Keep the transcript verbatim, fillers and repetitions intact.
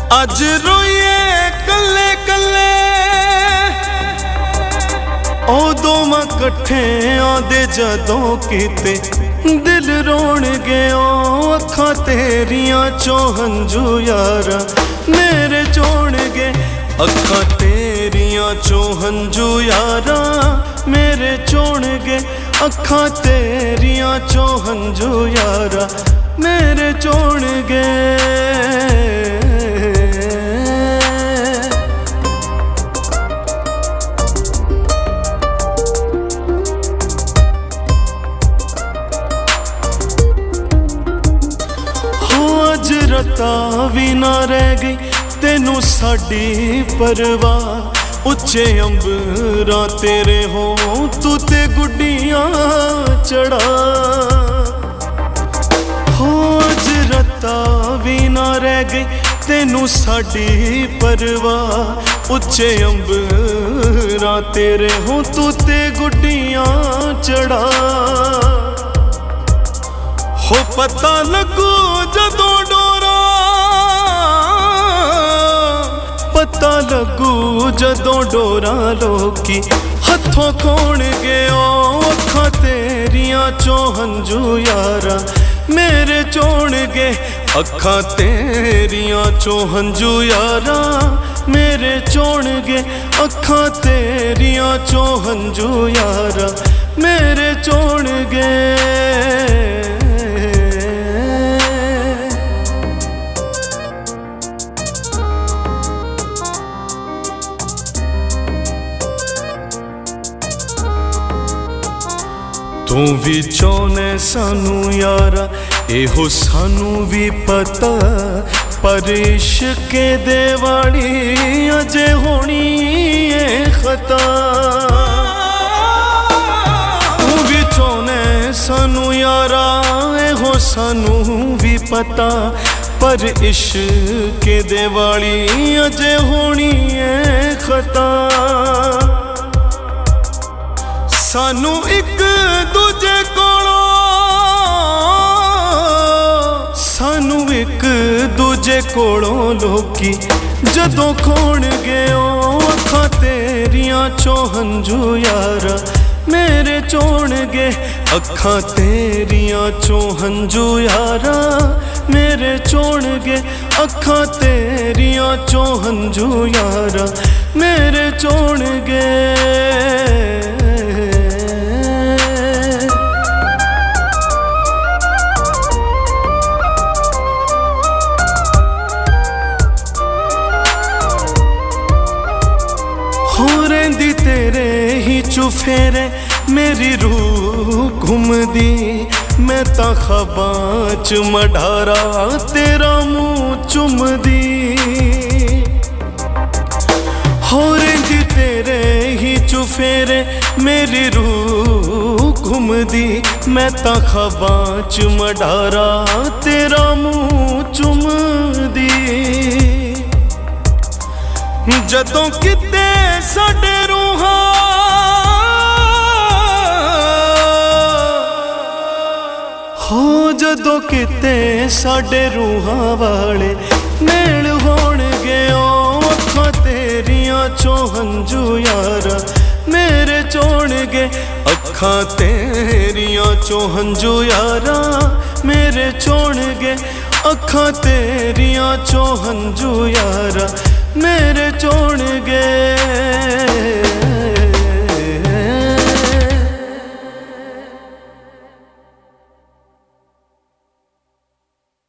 अज रोइए कल्ले कल्ले उदों मैं कट्ठे आदे जदों किते दिल रोण गया अखां तेरियां चों हंजू यारा मेरे चोण गए अखां तेरियां चों हंजू यारा मेरे चोण गए अखां तेरियां चों हंजू यारा मेरे चोण गए। रता भी ना रह गई तेनू साडी परवाह उच्चे अंबरां तेरे हो तू ते गुड्डियां चढ़ा हो अज रता भी ना रह गई तेनू साडी परवाह उच्चे अंबरां तेरे हो तू ते गुड्डियां चढ़ा हो पता लगू जदों डोरा पता लगू जदों डोरा लोकी हथों खोण गए अखां तेरियां चों हंजू यारा मेरे चोण गए अखां तेरियां चों हंजू यारा मेरे चोण गए अखां तेरियां चों हंजू यारा मेरे चोण गए। तू भी चाहने सानू यारा एहो सानू भी पता पर इश्क दे वाली अजे होनी है खता। तू भी चाहने सानू यारा एहो सानू भी पता पर इश्क दे वाली अजे होनी है खता। सानू एक दूजे कोलों सानू एक दूजे कोलों लोकी जदों खोण गए अखां तेरियां चों हंजू यारा मेरे चोण गए अखां तेरियां चों हंजू यारा मेरे चोण गए अखां तेरियां चों हंजू यारा मेरे चोण गए। हो रहिंदी तेरे ही चुफेरे मेरी रूह घुमदी मैं तां ख्वाबां च मढारा तेरा मुँह चुमदी। हो रहिंदी तेरे ही चुफेरे मेरी रूह घुमदी मैं तां ख्वाबां च मढारा तेरा मुँह चुमदी। जदों किते साडे रूहां हो जदों किते साडे रूहां वाले मेल होण गए अखां तेरियां चों हंजू यारा मेरे चोण गए अखां तेरियां चों हंजू यारा मेरे चोण गए अखां तेरियां चों हंजू यारा मेरे चोण गए।